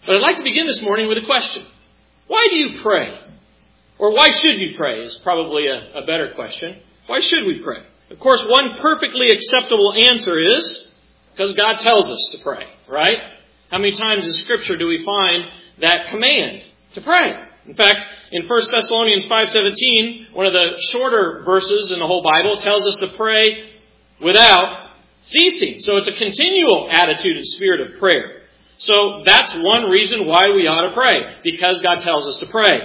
But I'd like to begin this morning with a question. Why do you pray? Or why should you pray is probably a better question. Why should we pray? Of course, one perfectly acceptable answer is because God tells us to pray, right? How many times in Scripture do we find that command to pray? In fact, in 1 Thessalonians 5:17, one of the shorter verses in the whole Bible, tells us to pray without ceasing. So it's a continual attitude and spirit of prayer. So that's one reason why we ought to pray, because God tells us to pray.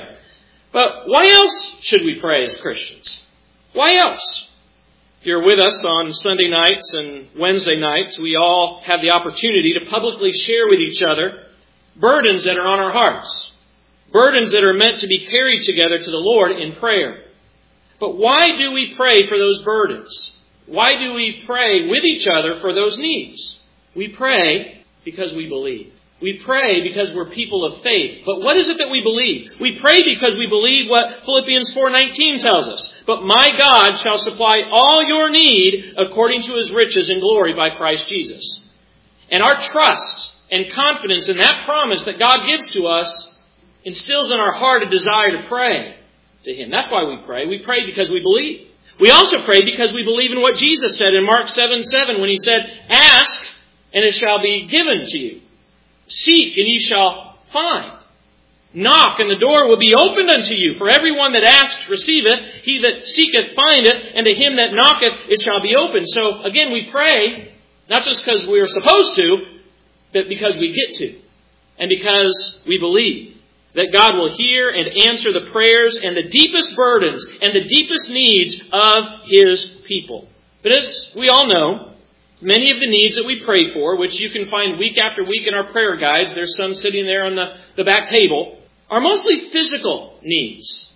But why else should we pray as Christians? Why else? If you're with us on Sunday nights and Wednesday nights, we all have the opportunity to publicly share with each other burdens that are on our hearts. Burdens that are meant to be carried together to the Lord in prayer. But why do we pray for those burdens? Why do we pray with each other for those needs? We pray because we believe. We pray because we're people of faith. But what is it that we believe? We pray because we believe what Philippians 4:19 tells us. But my God shall supply all your need according to His riches in glory by Christ Jesus. And our trust and confidence in that promise that God gives to us instills in our heart a desire to pray to Him. That's why we pray. We pray because we believe. We also pray because we believe in what Jesus said in Mark 7:7 when He said, "Ask, and it shall be given to you. Seek, and ye shall find. Knock, and the door will be opened unto you. For everyone that asks receiveth, he that seeketh findeth, and to him that knocketh it shall be opened." So again, we pray, not just because we are supposed to, but because we get to. And because we believe that God will hear and answer the prayers and the deepest burdens and the deepest needs of His people. But as we all know, many of the needs that we pray for, which you can find week after week in our prayer guides, there's some sitting there on the back table, are mostly physical needs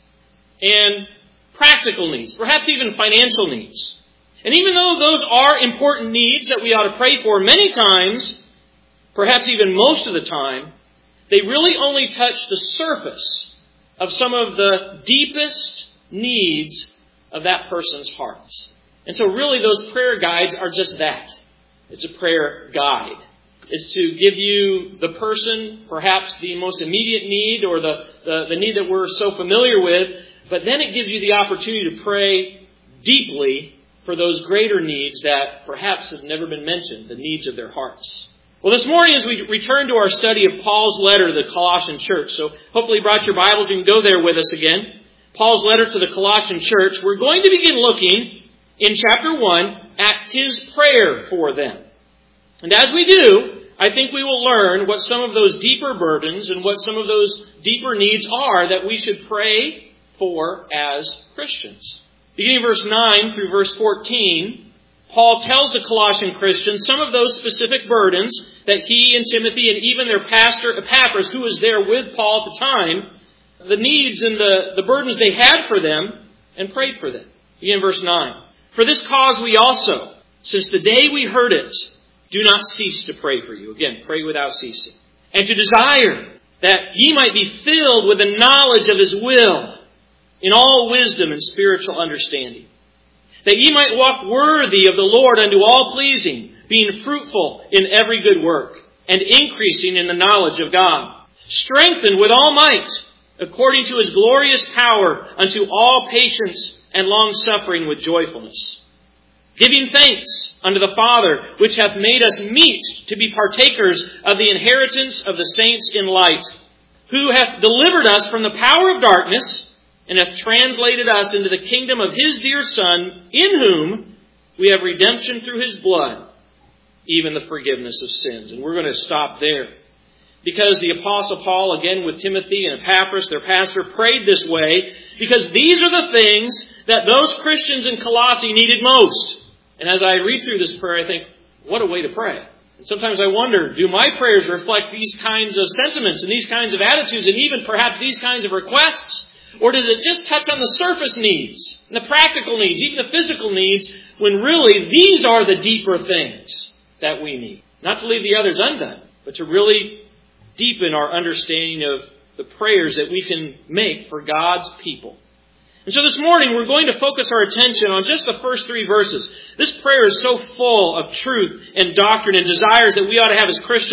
and practical needs, perhaps even financial needs. And even though those are important needs that we ought to pray for, many times, perhaps even most of the time, they really only touch the surface of some of the deepest needs of that person's hearts. And so really those prayer guides are just that. It's a prayer guide. It's to give you the person, perhaps the most immediate need or the need that we're so familiar with, but then it gives you the opportunity to pray deeply for those greater needs that perhaps have never been mentioned, the needs of their hearts. Well, this morning as we return to our study of Paul's letter to the Colossian church, so hopefully you brought your Bibles, you can go there with us again. Paul's letter to the Colossian church, we're going to begin looking in chapter 1 at his prayer for them. And as we do, I think we will learn what some of those deeper burdens and what some of those deeper needs are that we should pray for as Christians. Beginning verse 9 through verse 14, Paul tells the Colossian Christians some of those specific burdens that he and Timothy and even their pastor Epaphras, who was there with Paul at the time, the needs and the burdens they had for them and prayed for them. Begin verse 9. "For this cause we also, since the day we heard it, do not cease to pray for you." Again, pray without ceasing. "And to desire that ye might be filled with the knowledge of His will, in all wisdom and spiritual understanding. That ye might walk worthy of the Lord unto all pleasing, being fruitful in every good work, and increasing in the knowledge of God. Strengthened with all might, according to His glorious power, unto all patience and long-suffering with joyfulness. Giving thanks unto the Father, which hath made us meet to be partakers of the inheritance of the saints in light, who hath delivered us from the power of darkness, and hath translated us into the kingdom of His dear Son, in whom we have redemption through His blood, even the forgiveness of sins." And we're going to stop there. Because the Apostle Paul, again with Timothy and Epaphras, their pastor, prayed this way, because these are the things that those Christians in Colossae needed most. And as I read through this prayer, I think, what a way to pray. And sometimes I wonder, do my prayers reflect these kinds of sentiments and these kinds of attitudes and even perhaps these kinds of requests? Or does it just touch on the surface needs, and the practical needs, even the physical needs, when really these are the deeper things that we need? Not to leave the others undone, but to really deepen our understanding of the prayers that we can make for God's people. And so this morning we're going to focus our attention on just the first 3 verses. This prayer is so full of truth and doctrine and desires that we ought to have as Christians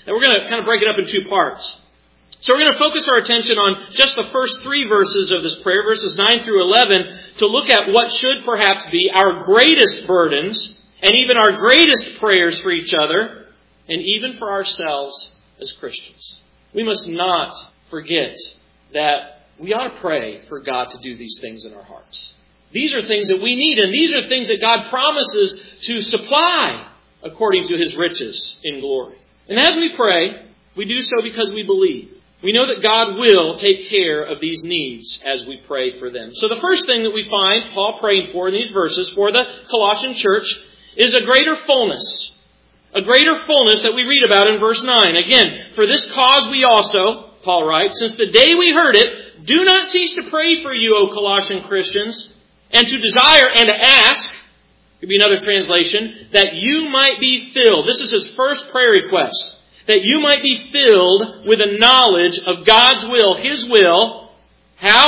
And we're going to kind of break it up in two parts. So we're going to focus our attention on just the first 3 verses of this prayer, verses 9 through 11, to look at what should perhaps be our greatest burdens and even our greatest prayers for each other and even for ourselves as Christians. We must not forget that we ought to pray for God to do these things in our hearts. These are things that we need, and these are things that God promises to supply according to His riches in glory. And as we pray, we do so because we believe. We know that God will take care of these needs as we pray for them. So the first thing that we find Paul praying for in these verses for the Colossian church is a greater fullness. A greater fullness that we read about in verse 9. Again, for this cause we also, Paul writes, since the day we heard it, do not cease to pray for you, O Colossian Christians, and to desire and to ask, could be another translation, that you might be filled. This is his first prayer request. That you might be filled with a knowledge of God's will, His will. How?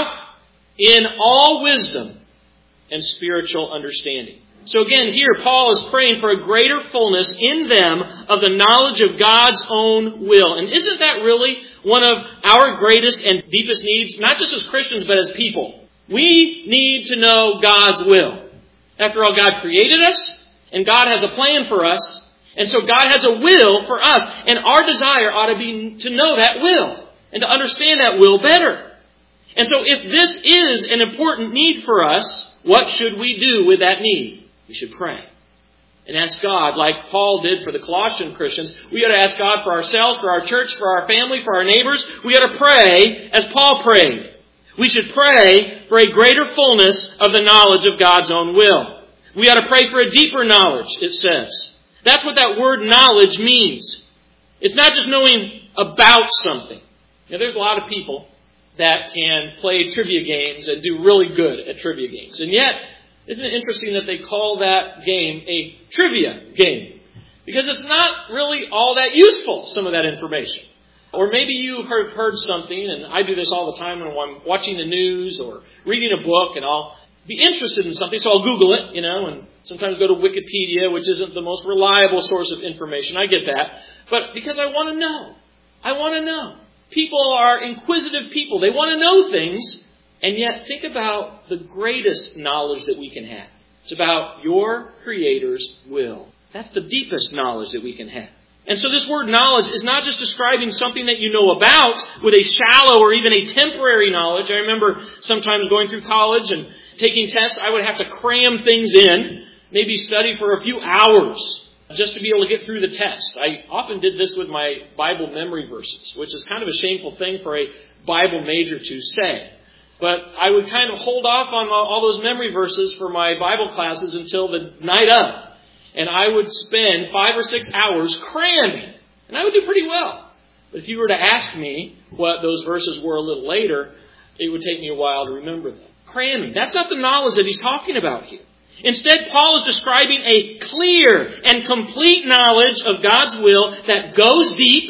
In all wisdom and spiritual understanding. So again, here Paul is praying for a greater fullness in them of the knowledge of God's own will. And isn't that really one of our greatest and deepest needs, not just as Christians, but as people? We need to know God's will. After all, God created us, and God has a plan for us. And so God has a will for us. And our desire ought to be to know that will and to understand that will better. And so if this is an important need for us, what should we do with that need? We should pray and ask God, like Paul did for the Colossian Christians. We ought to ask God for ourselves, for our church, for our family, for our neighbors. We ought to pray as Paul prayed. We should pray for a greater fullness of the knowledge of God's own will. We ought to pray for a deeper knowledge, it says. That's what that word knowledge means. It's not just knowing about something. Now, there's a lot of people that can play trivia games and do really good at trivia games. And yet, isn't it interesting that they call that game a trivia game? Because it's not really all that useful, some of that information. Or maybe you have heard something, and I do this all the time when I'm watching the news or reading a book, and I'll be interested in something, so I'll Google it, and sometimes go to Wikipedia, which isn't the most reliable source of information. I get that. But because I want to know. I want to know. People are inquisitive people. They want to know things. And yet, think about the greatest knowledge that we can have. It's about your Creator's will. That's the deepest knowledge that we can have. And so this word knowledge is not just describing something that you know about with a shallow or even a temporary knowledge. I remember sometimes going through college and taking tests, I would have to cram things in, maybe study for a few hours just to be able to get through the test. I often did this with my Bible memory verses, which is kind of a shameful thing for a Bible major to say. But I would kind of hold off on all those memory verses for my Bible classes until the night of. And I would spend 5 or 6 hours cramming. And I would do pretty well. But if you were to ask me what those verses were a little later, it would take me a while to remember them. Cramming. That's not the knowledge that he's talking about here. Instead, Paul is describing a clear and complete knowledge of God's will that goes deep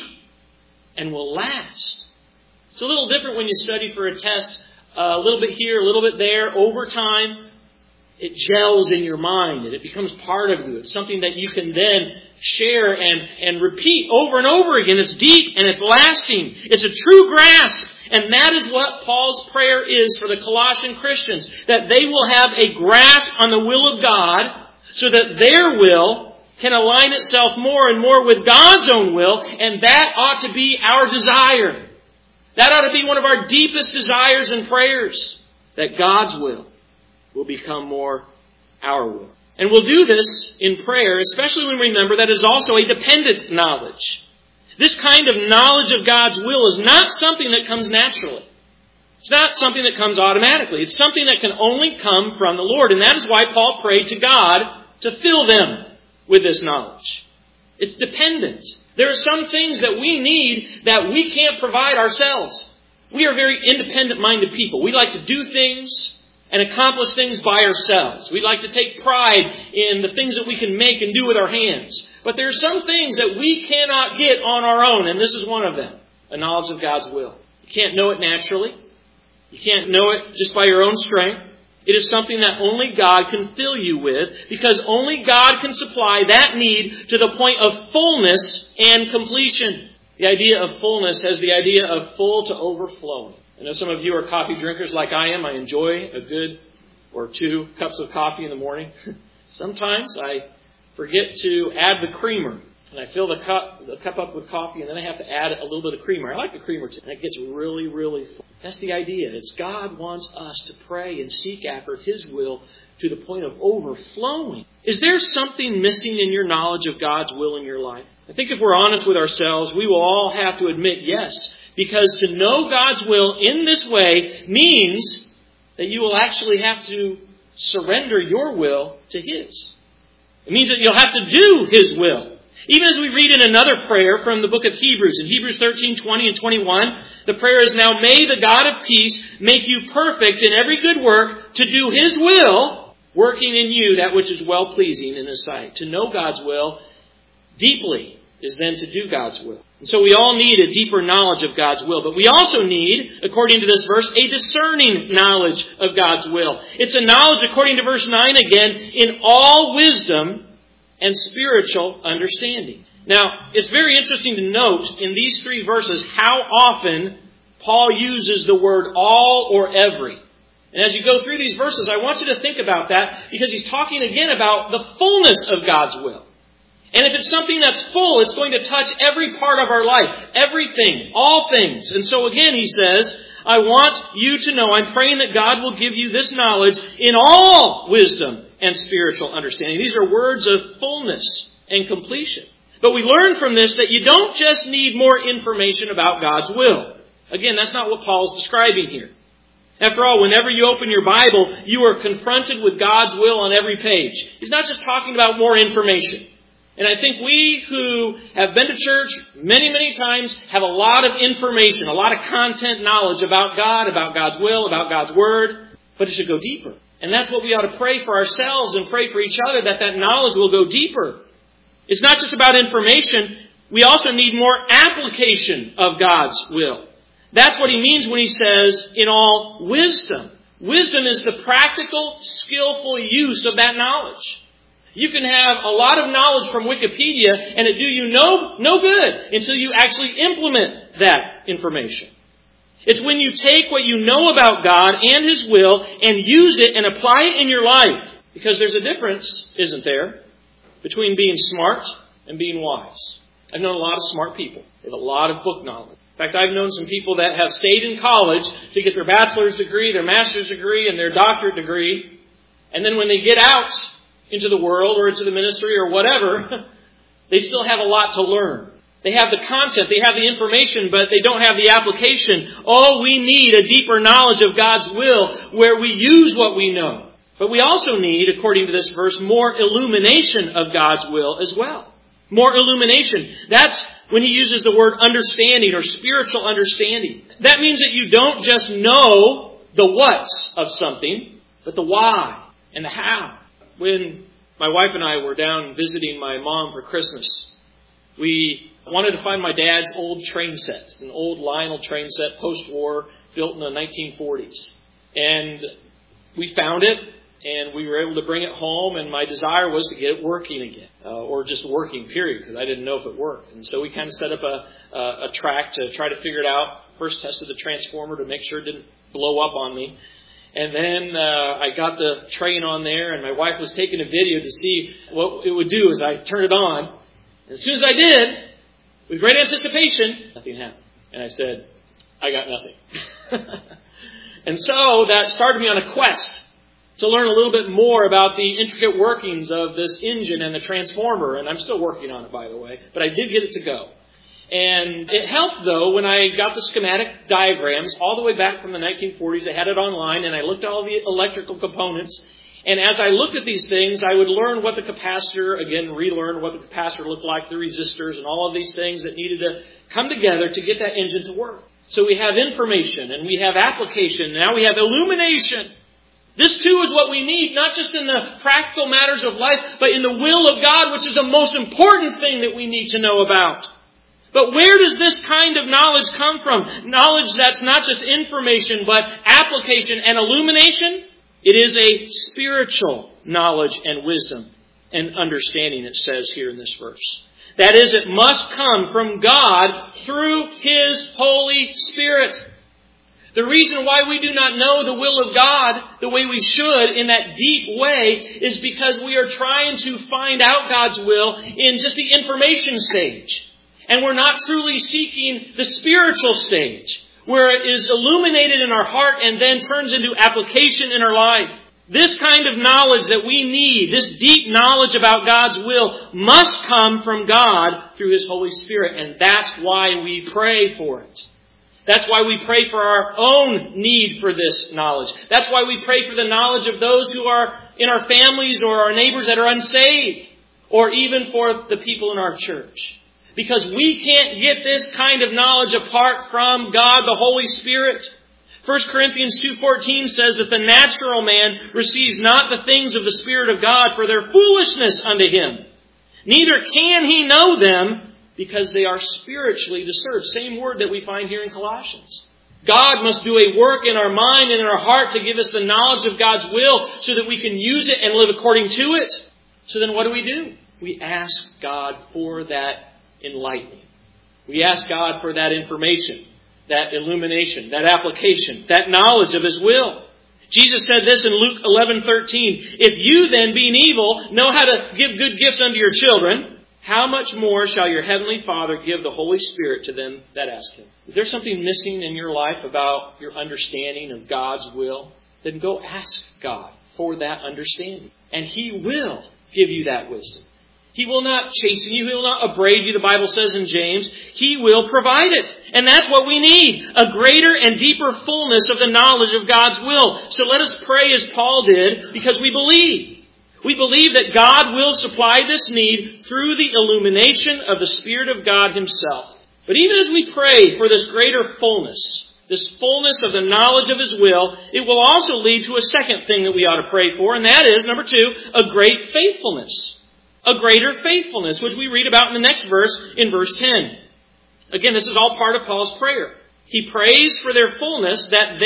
and will last. It's a little different when you study for a test, a little bit here, a little bit there, over time. It gels in your mind and it becomes part of you. It's something that you can then share and repeat over and over again. It's deep and it's lasting. It's a true grasp. And that is what Paul's prayer is for the Colossian Christians. That they will have a grasp on the will of God so that their will can align itself more and more with God's own will. And that ought to be our desire. That ought to be one of our deepest desires and prayers. That God's will become more our will. And we'll do this in prayer, especially when we remember that it is also a dependent knowledge. This kind of knowledge of God's will is not something that comes naturally. It's not something that comes automatically. It's something that can only come from the Lord. And that is why Paul prayed to God to fill them with this knowledge. It's dependent. There are some things that we need that we can't provide ourselves. We are very independent-minded people. We like to do things and accomplish things by ourselves. We like to take pride in the things that we can make and do with our hands. But there are some things that we cannot get on our own, and this is one of them, a knowledge of God's will. You can't know it naturally. You can't know it just by your own strength. It is something that only God can fill you with, because only God can supply that need to the point of fullness and completion. The idea of fullness has the idea of full to overflowing. I know some of you are coffee drinkers like I am. I enjoy a good or 2 cups of coffee in the morning. Sometimes I forget to add the creamer. And I fill the cup up with coffee, and then I have to add a little bit of creamer. I like the creamer too. And it gets really, really full. That's the idea. It's God wants us to pray and seek after His will to the point of overflowing. Is there something missing in your knowledge of God's will in your life? I think if we're honest with ourselves, we will all have to admit yes. Because to know God's will in this way means that you will actually have to surrender your will to His. It means that you'll have to do His will. Even as we read in another prayer from the book of Hebrews, in Hebrews 13:20 and 21, the prayer is, "Now may the God of peace make you perfect in every good work to do His will, working in you that which is well-pleasing in His sight." To know God's will deeply is then to do God's will. And so we all need a deeper knowledge of God's will. But we also need, according to this verse, a discerning knowledge of God's will. It's a knowledge, according to verse 9 again, in all wisdom and spiritual understanding. Now, it's very interesting to note in these 3 verses how often Paul uses the word all or every. And as you go through these verses, I want you to think about that because he's talking again about the fullness of God's will. And if it's something that's full, it's going to touch every part of our life, everything, all things. And so again, he says, I want you to know, I'm praying that God will give you this knowledge in all wisdom and spiritual understanding. These are words of fullness and completion. But we learn from this that you don't just need more information about God's will. Again, that's not what Paul's describing here. After all, whenever you open your Bible, you are confronted with God's will on every page. He's not just talking about more information. And I think we who have been to church many, many times have a lot of information, a lot of content knowledge about God, about God's will, about God's Word. But it should go deeper. And that's what we ought to pray for ourselves and pray for each other, that knowledge will go deeper. It's not just about information. We also need more application of God's will. That's what he means when he says, in all wisdom. Wisdom is the practical, skillful use of that knowledge. You can have a lot of knowledge from Wikipedia and it do you no good until you actually implement that information. It's when you take what you know about God and His will and use it and apply it in your life. Because there's a difference, isn't there, between being smart and being wise. I've known a lot of smart people. They have a lot of book knowledge. In fact, I've known some people that have stayed in college to get their bachelor's degree, their master's degree, and their doctorate degree. And then when they get out into the world or into the ministry or whatever, they still have a lot to learn. They have the content, they have the information, but they don't have the application. Oh, we need a deeper knowledge of God's will where we use what we know. But we also need, according to this verse, more illumination of God's will as well. More illumination. That's when he uses the word understanding or spiritual understanding. That means that you don't just know the what's of something, but the why and the how. When my wife and I were down visiting my mom for Christmas, we wanted to find my dad's old train set. It's an old Lionel train set, post-war, built in the 1940s. And we found it, and we were able to bring it home, and my desire was to get it working again, or just working, period, because I didn't know if it worked. And so we kind of set up a track to try to figure it out. First tested the transformer to make sure it didn't blow up on me. And then I got the train on there, and my wife was taking a video to see what it would do as I turned it on. And as soon as I did, with great anticipation, nothing happened. And I said, I got nothing. And so that started me on a quest to learn a little bit more about the intricate workings of this engine and the transformer. And I'm still working on it, by the way. But I did get it to go. And it helped, though, when I got the schematic diagrams all the way back from the 1940s. I had it online, and I looked at all the electrical components. And as I looked at these things, I would learn what the capacitor, again, relearn what the capacitor looked like, the resistors, and all of these things that needed to come together to get that engine to work. So we have information, and we have application. Now we have illumination. This, too, is what we need, not just in the practical matters of life, but in the will of God, which is the most important thing that we need to know about. But where does this kind of knowledge come from? Knowledge that's not just information, but application and illumination? It is a spiritual knowledge and wisdom and understanding, it says here in this verse. That is, it must come from God through His Holy Spirit. The reason why we do not know the will of God the way we should in that deep way is because we are trying to find out God's will in just the information stage. And we're not truly seeking the spiritual stage, where it is illuminated in our heart and then turns into application in our life. This kind of knowledge that we need, this deep knowledge about God's will, must come from God through His Holy Spirit. And that's why we pray for it. That's why we pray for our own need for this knowledge. That's why we pray for the knowledge of those who are in our families or our neighbors that are unsaved, or even for the people in our church. Because we can't get this kind of knowledge apart from God, the Holy Spirit. 1 Corinthians 2:14 says that the natural man receives not the things of the Spirit of God, for their foolishness unto him. Neither can he know them, because they are spiritually discerned. Same word that we find here in Colossians. God must do a work in our mind and in our heart to give us the knowledge of God's will so that we can use it and live according to it. So then what do? We ask God for that enlightening. We ask God for that information, that illumination, that application, that knowledge of His will. Jesus said this in Luke 11:13. If you then, being evil, know how to give good gifts unto your children, how much more shall your Heavenly Father give the Holy Spirit to them that ask Him? Is there something missing in your life about your understanding of God's will? Then go ask God for that understanding. And He will give you that wisdom. He will not chasten you. He will not upbraid you, the Bible says in James. He will provide it. And that's what we need. A greater and deeper fullness of the knowledge of God's will. So let us pray as Paul did, because we believe. We believe that God will supply this need through the illumination of the Spirit of God Himself. But even as we pray for this greater fullness, this fullness of the knowledge of His will, it will also lead to a second thing that we ought to pray for, and that is, number 2, a great faithfulness. A greater faithfulness, which we read about in the next verse, in verse 10. Again, this is all part of Paul's prayer. He prays for their fullness, that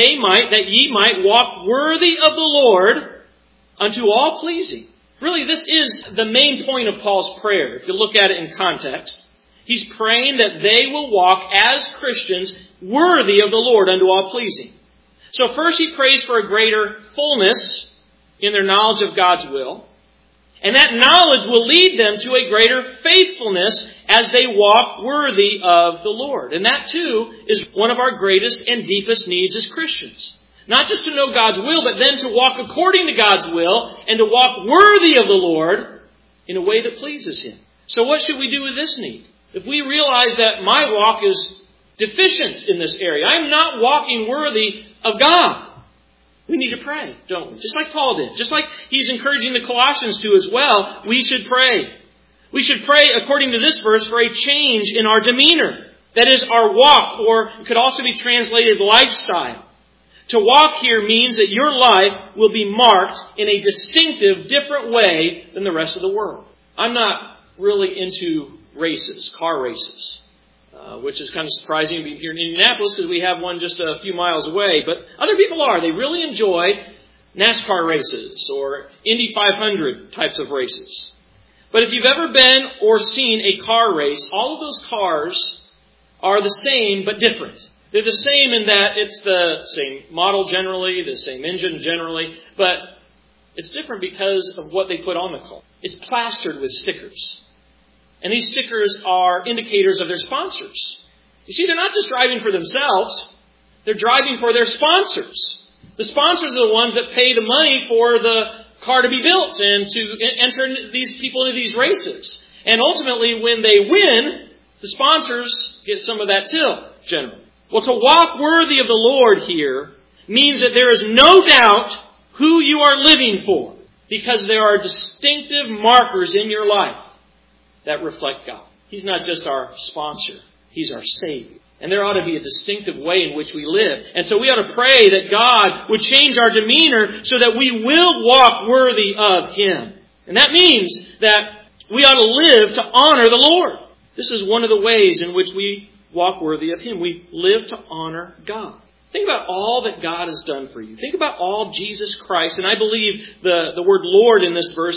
ye might walk worthy of the Lord, unto all pleasing. Really, this is the main point of Paul's prayer. If you look at it in context, he's praying that they will walk as Christians worthy of the Lord unto all pleasing. So first he prays for a greater fullness in their knowledge of God's will. And that knowledge will lead them to a greater faithfulness as they walk worthy of the Lord. And that too is one of our greatest and deepest needs as Christians. Not just to know God's will, but then to walk according to God's will and to walk worthy of the Lord in a way that pleases Him. So what should we do with this need? If we realize that my walk is deficient in this area, I'm not walking worthy of God, we need to pray, don't we? Just like Paul did. Just like he's encouraging the Colossians to as well, we should pray. We should pray, according to this verse, for a change in our demeanor. That is, our walk, or it could also be translated lifestyle. To walk here means that your life will be marked in a distinctive, different way than the rest of the world. I'm not really into races, car races, which is kind of surprising here in Indianapolis because we have one just a few miles away. But other people are. They really enjoy NASCAR races or Indy 500 types of races. But if you've ever been or seen a car race, all of those cars are the same but different. They're the same in that it's the same model generally, the same engine generally, but it's different because of what they put on the car. It's plastered with stickers. And these stickers are indicators of their sponsors. You see, they're not just driving for themselves. They're driving for their sponsors. The sponsors are the ones that pay the money for the car to be built and to enter these people into these races. And ultimately, when they win, the sponsors get some of that too, generally. Well, to walk worthy of the Lord here means that there is no doubt who you are living for, because there are distinctive markers in your life that reflect God. He's not just our sponsor. He's our Savior. And there ought to be a distinctive way in which we live. And so we ought to pray that God would change our demeanor so that we will walk worthy of Him. And that means that we ought to live to honor the Lord. This is one of the ways in which we walk worthy of Him. We live to honor God. Think about all that God has done for you. Think about all Jesus Christ. And I believe the word Lord in this verse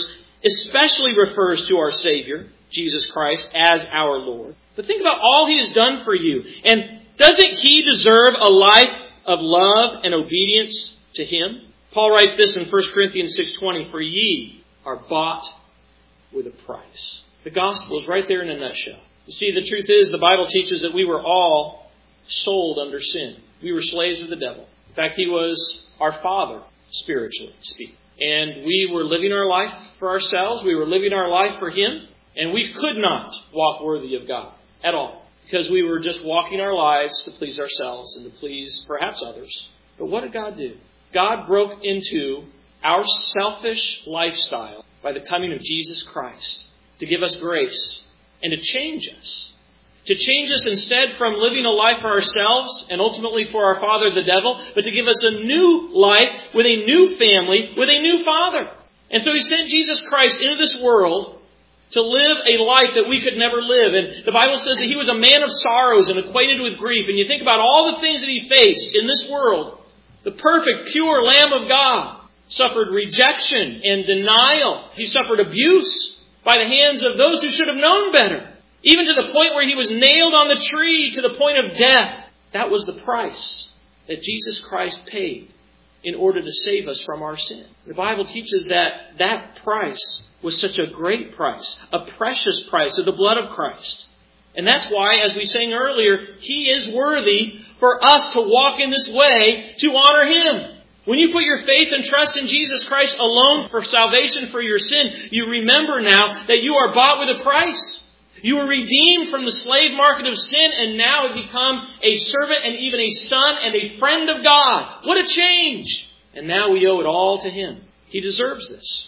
especially refers to our Savior, Jesus Christ, as our Lord. But think about all He has done for you. And doesn't He deserve a life of love and obedience to Him? Paul writes this in 1 Corinthians 6:20, "For ye are bought with a price." The gospel is right there in a nutshell. You see, the truth is, the Bible teaches that we were all sold under sin. We were slaves of the devil. In fact, he was our father, spiritually speaking. And we were living our life for ourselves. We were living our life for Him. And we could not walk worthy of God at all, because we were just walking our lives to please ourselves and to please perhaps others. But what did God do? God broke into our selfish lifestyle by the coming of Jesus Christ to give us grace and to change us. To change us instead from living a life for ourselves and ultimately for our father, the devil, but to give us a new life with a new family, with a new father. And so He sent Jesus Christ into this world to live a life that we could never live. And the Bible says that He was a man of sorrows and acquainted with grief. And you think about all the things that He faced in this world. The perfect, pure Lamb of God suffered rejection and denial. He suffered abuse by the hands of those who should have known better. Even to the point where He was nailed on the tree to the point of death. That was the price that Jesus Christ paid in order to save us from our sin. The Bible teaches that that price was such a great price, a precious price of the blood of Christ. And that's why, as we sang earlier, He is worthy for us to walk in this way to honor Him. When you put your faith and trust in Jesus Christ alone for salvation for your sin, you remember now that you are bought with a price. You were redeemed from the slave market of sin and now have become a servant and even a son and a friend of God. What a change! And now we owe it all to Him. He deserves this.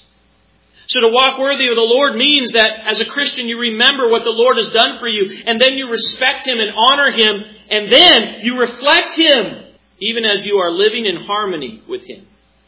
So to walk worthy of the Lord means that as a Christian you remember what the Lord has done for you, and then you respect Him and honor Him, and then you reflect Him even as you are living in harmony with Him.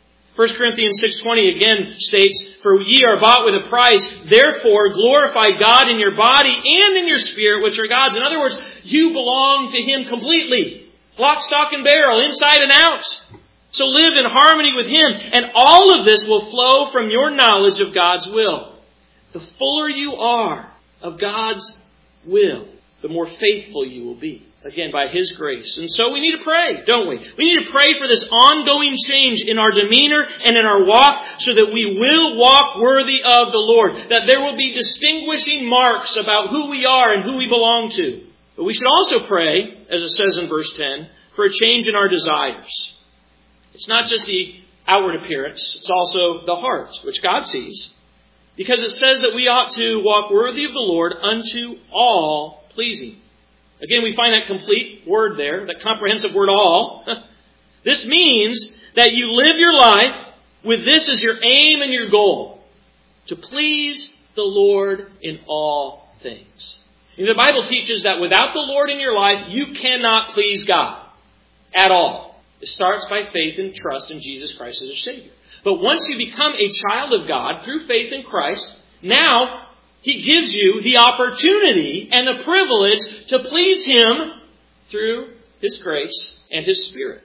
1 Corinthians 6:20 again states, "For ye are bought with a price, therefore glorify God in your body and in your spirit, which are God's." In other words, you belong to Him completely. Lock, stock, and barrel, inside and out. So live in harmony with Him, and all of this will flow from your knowledge of God's will. The fuller you are of God's will, the more faithful you will be. Again, by His grace. And so we need to pray, don't we? We need to pray for this ongoing change in our demeanor and in our walk so that we will walk worthy of the Lord. That there will be distinguishing marks about who we are and who we belong to. But we should also pray, as it says in verse 10, for a change in our desires. It's not just the outward appearance, it's also the heart, which God sees. Because it says that we ought to walk worthy of the Lord unto all pleasing. Again, we find that complete word there, that comprehensive word all. This means that you live your life with this as your aim and your goal. To please the Lord in all things. And the Bible teaches that without the Lord in your life, you cannot please God at all. It starts by faith and trust in Jesus Christ as your Savior. But once you become a child of God through faith in Christ, now He gives you the opportunity and the privilege to please Him through His grace and His Spirit.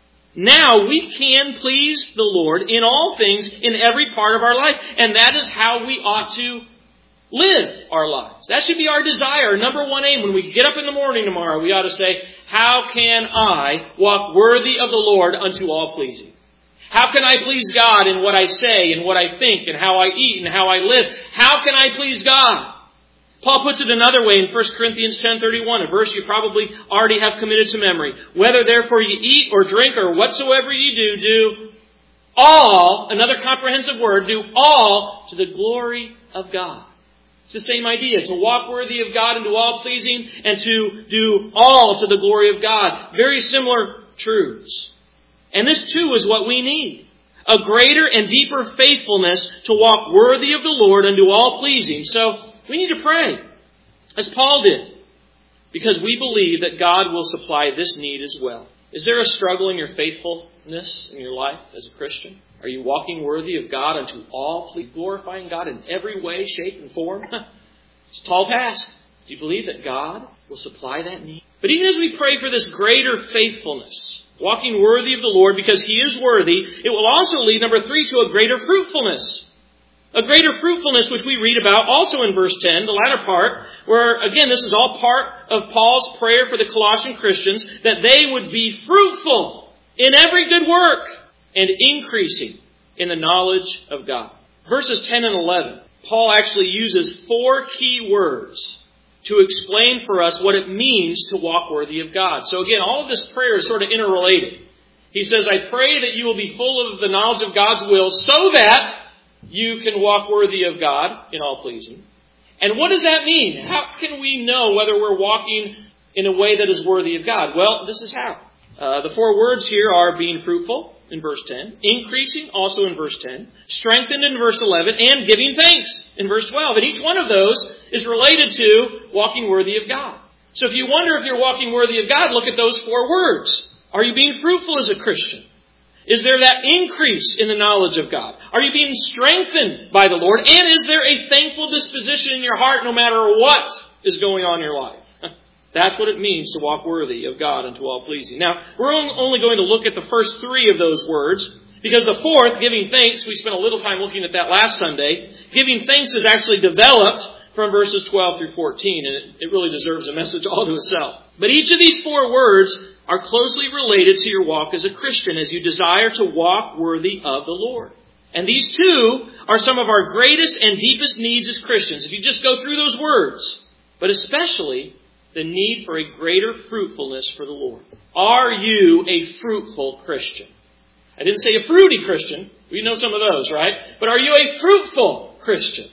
Now we can please the Lord in all things in every part of our life. And that is how we ought to live our lives. That should be our desire, number one aim. When we get up in the morning tomorrow, we ought to say, how can I walk worthy of the Lord unto all pleasing? How can I please God in what I say and what I think and how I eat and how I live? How can I please God? Paul puts it another way in 1 Corinthians 10:31, a verse you probably already have committed to memory. Whether therefore you eat or drink or whatsoever you do all, another comprehensive word, do all to the glory of God. It's the same idea, to walk worthy of God and do all pleasing, and to do all to the glory of God. Very similar truths. And this too is what we need. A greater and deeper faithfulness to walk worthy of the Lord and do all pleasing. So we need to pray, as Paul did, because we believe that God will supply this need as well. Is there a struggle in your faithfulness in your life as a Christian? Are you walking worthy of God unto all pleasing, glorifying God in every way, shape, and form? It's a tall task. Do you believe that God will supply that need? But even as we pray for this greater faithfulness, walking worthy of the Lord because He is worthy, it will also lead, number 3, to a greater fruitfulness. A greater fruitfulness, which we read about also in verse 10, the latter part, where, again, this is all part of Paul's prayer for the Colossian Christians, that they would be fruitful in every good work and increasing in the knowledge of God. Verses 10 and 11, Paul actually uses 4 key words to explain for us what it means to walk worthy of God. So again, all of this prayer is sort of interrelated. He says, I pray that you will be full of the knowledge of God's will so that you can walk worthy of God in all pleasing. And what does that mean? How can we know whether we're walking in a way that is worthy of God? Well, this is how. The 4 words here are being fruitful in verse 10, increasing also in verse 10, strengthened in verse 11, and giving thanks in verse 12. And each one of those is related to walking worthy of God. So if you wonder if you're walking worthy of God, look at those 4 words. Are you being fruitful as a Christian? Is there that increase in the knowledge of God? Are you being strengthened by the Lord? And is there a thankful disposition in your heart no matter what is going on in your life? That's what it means to walk worthy of God and to all pleasing. Now, we're only going to look at the first 3 of those words, because the 4th, giving thanks, we spent a little time looking at that last Sunday. Giving thanks is actually developed from verses 12 through 14, and it really deserves a message all to itself. But each of these 4 words are closely related to your walk as a Christian as you desire to walk worthy of the Lord. And these 2 are some of our greatest and deepest needs as Christians, if you just go through those words. But especially the need for a greater fruitfulness for the Lord. Are you a fruitful Christian? I didn't say a fruity Christian. We know some of those, right? But are you a fruitful Christian?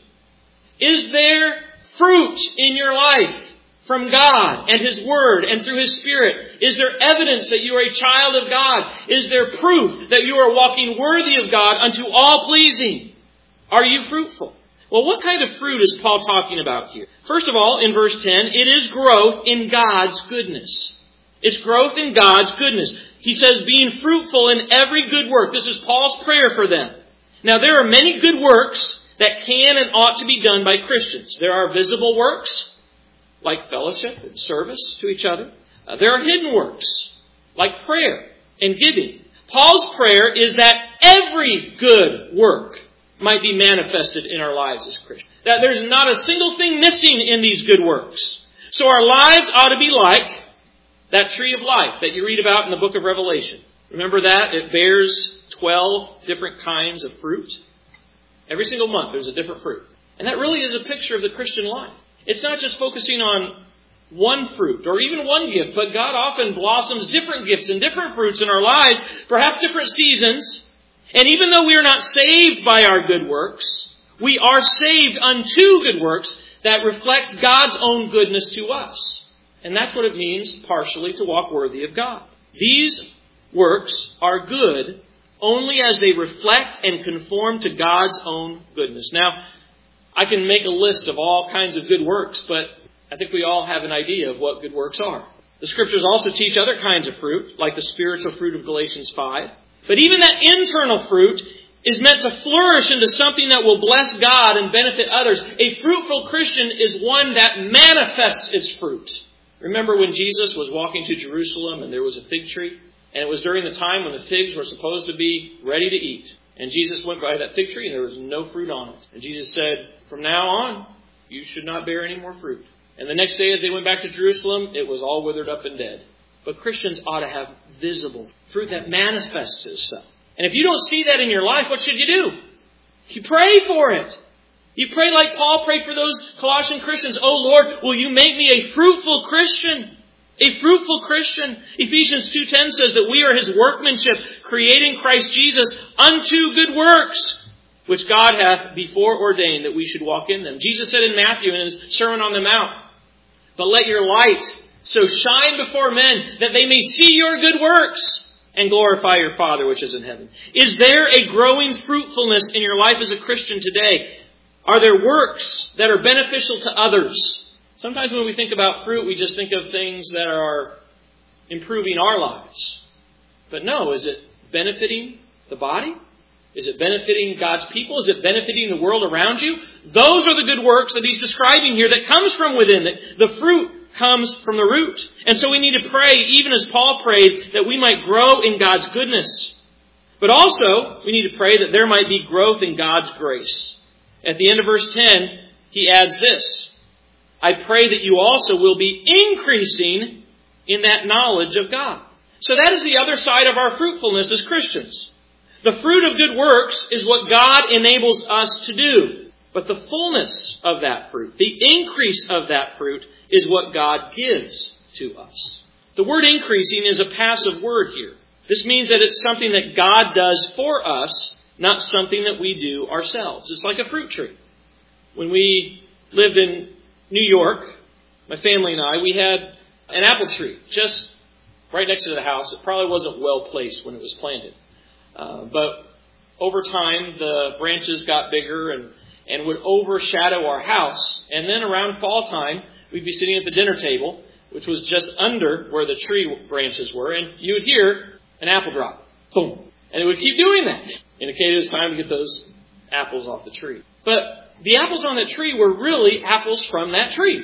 Is there fruit in your life from God and His Word and through His Spirit? Is there evidence that you are a child of God? Is there proof that you are walking worthy of God unto all pleasing? Are you fruitful? Well, what kind of fruit is Paul talking about here? First of all, in verse 10, it is growth in God's goodness. It's growth in God's goodness. He says, being fruitful in every good work. This is Paul's prayer for them. Now, there are many good works that can and ought to be done by Christians. There are visible works, like fellowship and service to each other. There are hidden works, like prayer and giving. Paul's prayer is that every good work might be manifested in our lives as Christians. That there's not a single thing missing in these good works. So our lives ought to be like that tree of life that you read about in the book of Revelation. Remember that? It bears 12 different kinds of fruit. Every single month there's a different fruit. And that really is a picture of the Christian life. It's not just focusing on one fruit or even one gift, but God often blossoms different gifts and different fruits in our lives, perhaps different seasons. And even though we are not saved by our good works, we are saved unto good works that reflects God's own goodness to us. And that's what it means, partially, to walk worthy of God. These works are good only as they reflect and conform to God's own goodness. Now, I can make a list of all kinds of good works, but I think we all have an idea of what good works are. The Scriptures also teach other kinds of fruit, like the spiritual fruit of Galatians 5. But even that internal fruit is meant to flourish into something that will bless God and benefit others. A fruitful Christian is one that manifests its fruit. Remember when Jesus was walking to Jerusalem and there was a fig tree? And it was during the time when the figs were supposed to be ready to eat. And Jesus went by that fig tree and there was no fruit on it. And Jesus said, from now on, you should not bear any more fruit. And the next day as they went back to Jerusalem, it was all withered up and dead. But Christians ought to have visible fruit that manifests itself. And if you don't see that in your life, what should you do? You pray for it. You pray like Paul prayed for those Colossian Christians. Oh Lord, will you make me a fruitful Christian? A fruitful Christian. Ephesians 2:10 says that we are His workmanship, creating Christ Jesus unto good works, which God hath before ordained that we should walk in them. Jesus said in Matthew in His Sermon on the Mount, but let your light so shine before men that they may see your good works and glorify your Father which is in heaven. Is there a growing fruitfulness in your life as a Christian today? Are there works that are beneficial to others? Sometimes when we think about fruit, we just think of things that are improving our lives. But no, is it benefiting the body? Is it benefiting God's people? Is it benefiting the world around you? Those are the good works that he's describing here that comes from within. The fruit comes from the root. And so we need to pray, even as Paul prayed, that we might grow in God's goodness. But also, we need to pray that there might be growth in God's grace. At the end of verse 10, he adds this: I pray that you also will be increasing in that knowledge of God. So that is the other side of our fruitfulness as Christians. The fruit of good works is what God enables us to do. But the fullness of that fruit, the increase of that fruit, is what God gives to us. The word increasing is a passive word here. This means that it's something that God does for us, not something that we do ourselves. It's like a fruit tree. When we lived in New York, my family and I, we had an apple tree just right next to the house. It probably wasn't well placed when it was planted. But over time, the branches got bigger and would overshadow our house. And then around fall time, we'd be sitting at the dinner table, which was just under where the tree branches were, and you would hear an apple drop. Boom. And it would keep doing that. Indicated it was time to get those apples off the tree. But the apples on that tree were really apples from that tree.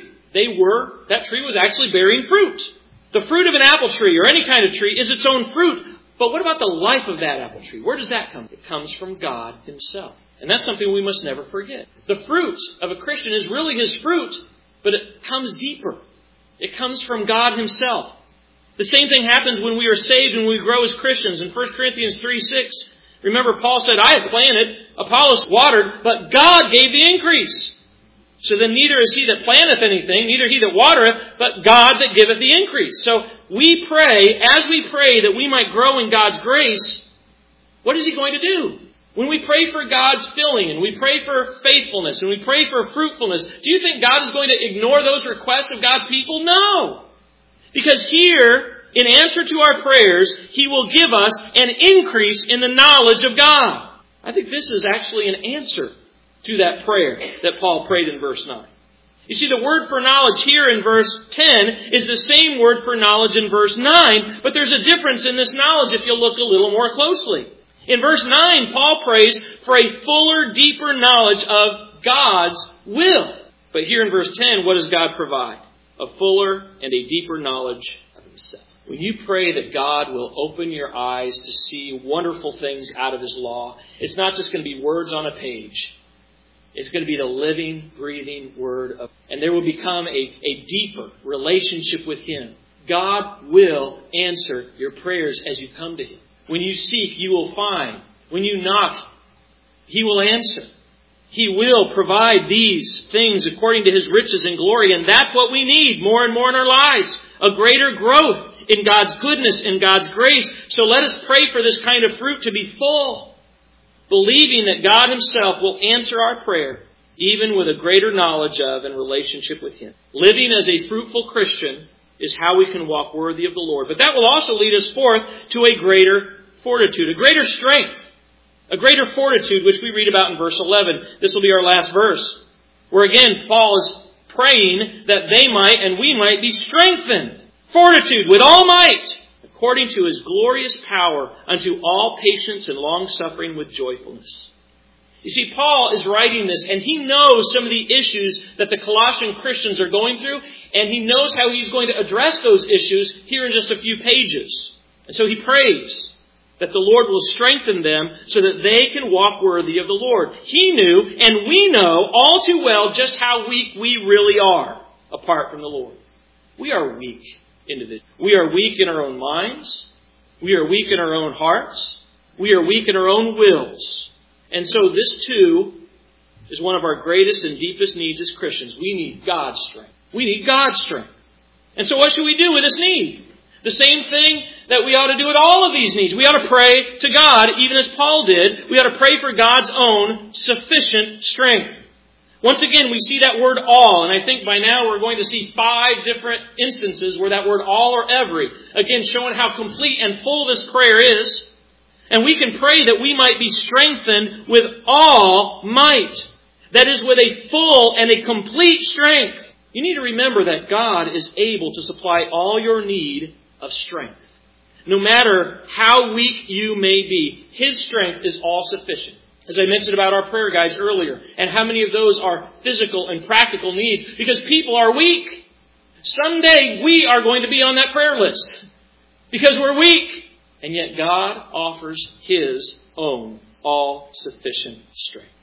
That tree was actually bearing fruit. The fruit of an apple tree or any kind of tree is its own fruit. But what about the life of that apple tree? Where does that come? It comes from God Himself. And that's something we must never forget. The fruit of a Christian is really his fruit, but it comes deeper. It comes from God Himself. The same thing happens when we are saved and we grow as Christians. In 1 Corinthians 3:6, remember Paul said, I have planted, Apollos watered, but God gave the increase. So then neither is he that planteth anything, neither he that watereth, but God that giveth the increase. So we pray, as we pray that we might grow in God's grace, what is He going to do? When we pray for God's filling, and we pray for faithfulness, and we pray for fruitfulness, do you think God is going to ignore those requests of God's people? No! Because here, in answer to our prayers, He will give us an increase in the knowledge of God. I think this is actually an answer to that prayer that Paul prayed in verse 9. You see, the word for knowledge here in verse 10 is the same word for knowledge in verse 9, but there's a difference in this knowledge if you look a little more closely. In verse 9, Paul prays for a fuller, deeper knowledge of God's will. But here in verse 10, what does God provide? A fuller and a deeper knowledge of Himself. When you pray that God will open your eyes to see wonderful things out of His law, it's not just going to be words on a page. It's going to be the living, breathing Word of, and there will become a deeper relationship with Him. God will answer your prayers as you come to Him. When you seek, you will find. When you knock, He will answer. He will provide these things according to His riches and glory. And that's what we need more and more in our lives. A greater growth in God's goodness and God's grace. So let us pray for this kind of fruit to be full. Believing that God Himself will answer our prayer, even with a greater knowledge of and relationship with Him. Living as a fruitful Christian is how we can walk worthy of the Lord. But that will also lead us forth to a greater fortitude, a greater strength, a greater fortitude, which we read about in verse 11. This will be our last verse, where again Paul is praying that they might and we might be strengthened. Fortitude with all might, according to His glorious power, unto all patience and long-suffering with joyfulness. You see, Paul is writing this, and he knows some of the issues that the Colossian Christians are going through, and he knows how he's going to address those issues here in just a few pages. And so he prays that the Lord will strengthen them so that they can walk worthy of the Lord. He knew, and we know all too well, just how weak we really are apart from the Lord. We are weak individuals. We are weak in our own minds. We are weak in our own hearts. We are weak in our own wills. And so this too is one of our greatest and deepest needs as Christians. We need God's strength. We need God's strength. And so what should we do with this need? The same thing that we ought to do with all of these needs. We ought to pray to God, even as Paul did. We ought to pray for God's own sufficient strength. Once again, we see that word all, and I think by now we're going to see 5 different instances where that word all or every, again showing how complete and full this prayer is. And we can pray that we might be strengthened with all might. That is, with a full and a complete strength. You need to remember that God is able to supply all your need of strength. No matter how weak you may be, His strength is all sufficient. As I mentioned about our prayer guides earlier, and how many of those are physical and practical needs, because people are weak. Someday we are going to be on that prayer list because we're weak. And yet God offers His own all-sufficient strength.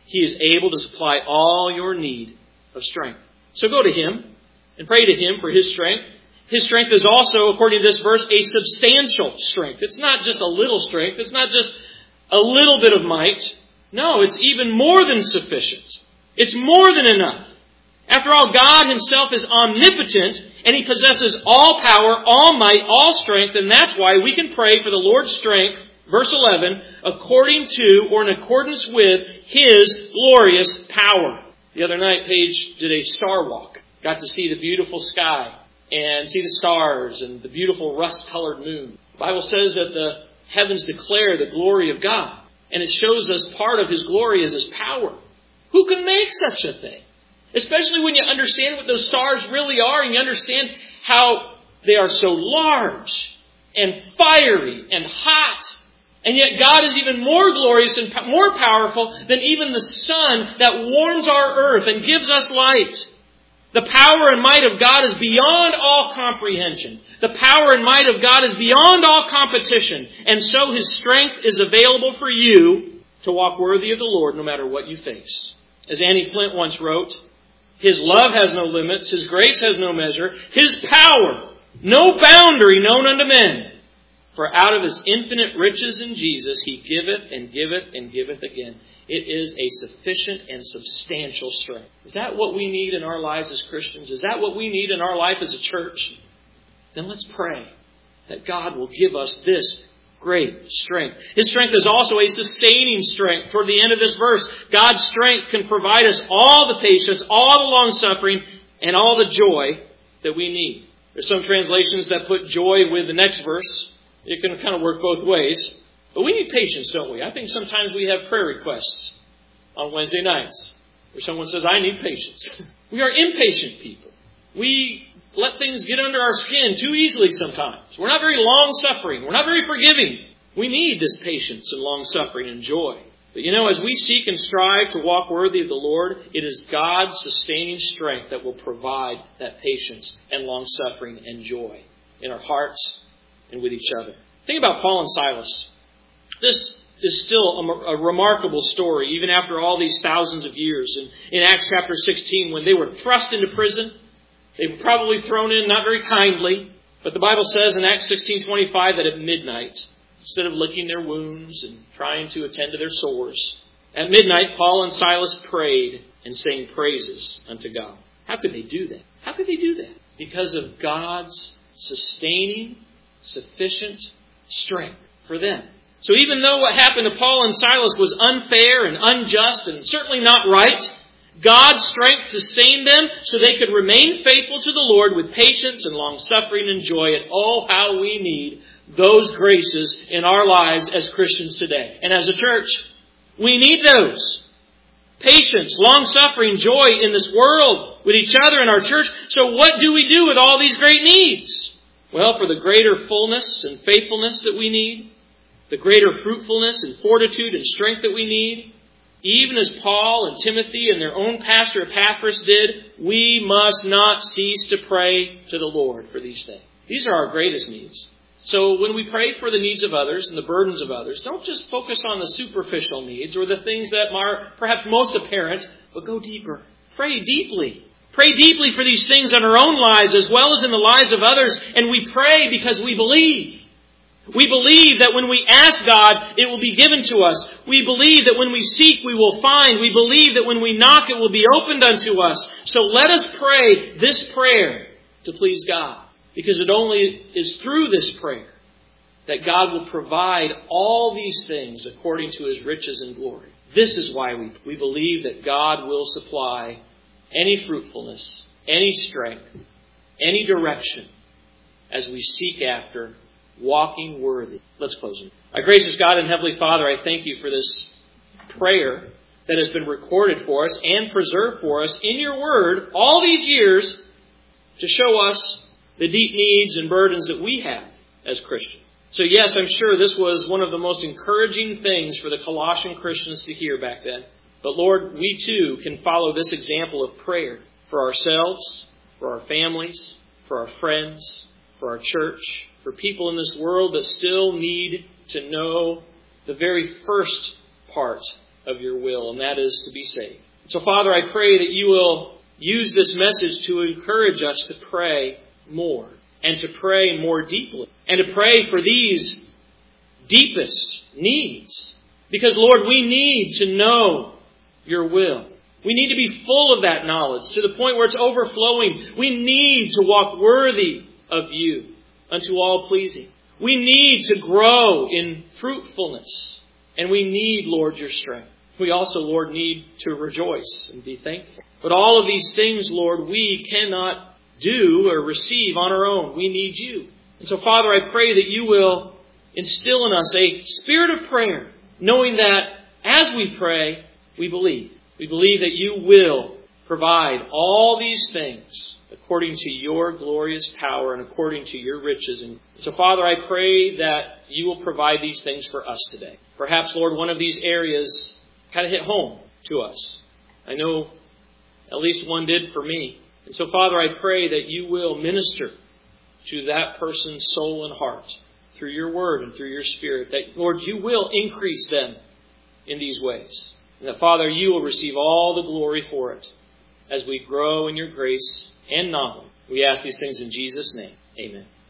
He is able to supply all your need of strength. So go to Him and pray to Him for His strength. His strength is also, according to this verse, a substantial strength. It's not just a little strength. It's not just a little bit of might. No, it's even more than sufficient. It's more than enough. After all, God Himself is omnipotent, and He possesses all power, all might, all strength, and that's why we can pray for the Lord's strength, verse 11, according to or in accordance with His glorious power. The other night, Paige did a star walk. Got to see the beautiful sky and see the stars and the beautiful rust-colored moon. The Bible says that the heavens declare the glory of God, and it shows us part of His glory is His power. Who can make such a thing? Especially when you understand what those stars really are and you understand how they are so large and fiery and hot. And yet God is even more glorious and more powerful than even the sun that warms our earth and gives us light. The power and might of God is beyond all comprehension. The power and might of God is beyond all competition. And so His strength is available for you to walk worthy of the Lord no matter what you face. As Annie Flint once wrote, His love has no limits, His grace has no measure, His power, no boundary known unto men. For out of His infinite riches in Jesus, He giveth and giveth and giveth again. It is a sufficient and substantial strength. Is that what we need in our lives as Christians? Is that what we need in our life as a church? Then let's pray that God will give us this great strength. His strength is also a sustaining strength. Toward the end of this verse, God's strength can provide us all the patience, all the long-suffering, and all the joy that we need. There's some translations that put joy with the next verse. It can kind of work both ways. But we need patience, don't we? I think sometimes we have prayer requests on Wednesday nights where someone says, I need patience. We are impatient people. We let things get under our skin too easily sometimes. We're not very long-suffering. We're not very forgiving. We need this patience and long-suffering and joy. But as we seek and strive to walk worthy of the Lord, it is God's sustaining strength that will provide that patience and long-suffering and joy in our hearts and with each other. Think about Paul and Silas. This is still a remarkable story, even after all these thousands of years. And in Acts chapter 16, when they were thrust into prison, they were probably thrown in not very kindly. But the Bible says in Acts 16:25 that at midnight, instead of licking their wounds and trying to attend to their sores, at midnight Paul and Silas prayed and sang praises unto God. How could they do that? How could they do that? Because of God's sustaining, sufficient strength for them. So even though what happened to Paul and Silas was unfair and unjust and certainly not right, God's strength sustained them so they could remain faithful to the Lord with patience and long-suffering and joy. And oh, how we need those graces in our lives as Christians today. And as a church, we need those. Patience, long-suffering, joy in this world, with each other in our church. So what do we do with all these great needs? Well, for the greater fullness and faithfulness that we need, the greater fruitfulness and fortitude and strength that we need, even as Paul and Timothy and their own pastor Epaphras did, we must not cease to pray to the Lord for these things. These are our greatest needs. So when we pray for the needs of others and the burdens of others, don't just focus on the superficial needs or the things that are perhaps most apparent, but go deeper. Pray deeply. Pray deeply for these things in our own lives as well as in the lives of others. And we pray because we believe. We believe that when we ask God, it will be given to us. We believe that when we seek, we will find. We believe that when we knock, it will be opened unto us. So let us pray this prayer to please God. Because it only is through this prayer that God will provide all these things according to His riches and glory. This is why we believe that God will supply any fruitfulness, any strength, any direction as we seek after walking worthy. Let's close. Our gracious God and Heavenly Father, I thank You for this prayer that has been recorded for us and preserved for us in Your Word all these years to show us the deep needs and burdens that we have as Christians. So yes, I'm sure this was one of the most encouraging things for the Colossian Christians to hear back then. But Lord, we too can follow this example of prayer for ourselves, for our families, for our friends, for our church, for people in this world that still need to know the very first part of your will, and that is to be saved. So, Father, I pray that you will use this message to encourage us to pray more, and to pray more deeply, and to pray for these deepest needs. Because, Lord, we need to know your will. We need to be full of that knowledge to the point where it's overflowing. We need to walk worthy of you unto all pleasing. We need to grow in fruitfulness. And we need, Lord, your strength. We also, Lord, need to rejoice and be thankful. But all of these things, Lord, we cannot do or receive on our own. We need you. And so, Father, I pray that you will instill in us a spirit of prayer, knowing that as we pray, we believe. We believe that you will provide all these things according to your glorious power and according to your riches. And so, Father, I pray that you will provide these things for us today. Perhaps, Lord, one of these areas kind of hit home to us. I know at least one did for me. And so, Father, I pray that you will minister to that person's soul and heart through your word and through your spirit. That, Lord, you will increase them in these ways. And that, Father, you will receive all the glory for it as we grow in your grace and knowledge. We ask these things in Jesus' name. Amen.